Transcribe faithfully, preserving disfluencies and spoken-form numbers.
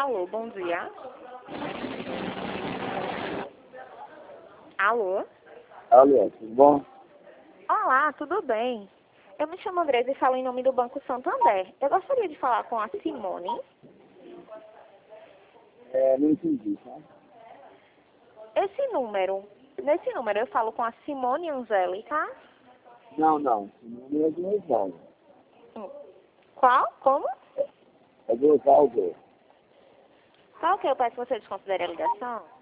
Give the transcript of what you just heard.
Alô, bom dia. Alô? Alô, tudo bom? Olá, tudo bem? Eu me chamo Andresa e falo em nome do Banco Santander. Eu gostaria de falar com a Simone. É, não entendi, tá? Esse número, nesse número eu falo com a Simone Anzeli, tá? Não, não. O nome é do Osvaldo. Hum. Qual? Como? É do Osvaldo. Qual que eu peço que você desconsidere a ligação?